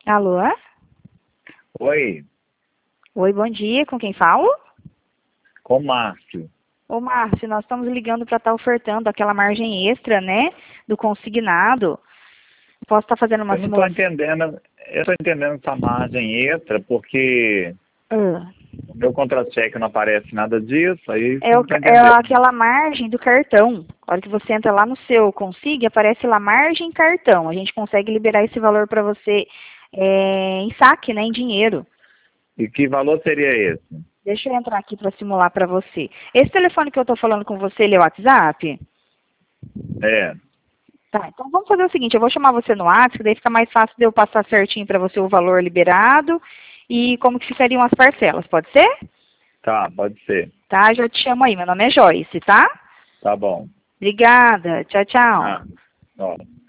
Alô? Oi, Oi, bom dia. Com quem falo? com o Márcio. Ô, Márcio, nós estamos ligando para estar ofertando aquela margem extra, né? Do consignado. Posso estar fazendo uma Eu não estou simulação? entendendo, eu estou entendendo essa margem extra porque no meu contra-cheque não aparece nada disso, aí É, eu não estou é entendendo. aquela margem do cartão. A hora que você entra lá no seu Consig, aparece lá margem cartão. A gente consegue liberar esse valor para você em saque, né? Em dinheiro. E que valor seria esse? Deixa eu entrar aqui para simular para você. Esse telefone que eu estou falando com você, ele é o WhatsApp? É, Tá, então vamos fazer o seguinte, eu vou chamar você no WhatsApp, daí fica mais fácil de eu passar certinho para você o valor liberado e como que ficariam as parcelas, pode ser? tá, pode ser. Tá, já te chamo aí, meu nome é Joyce, tá? Tá bom. Obrigada, tchau, tchau. Ah, ó.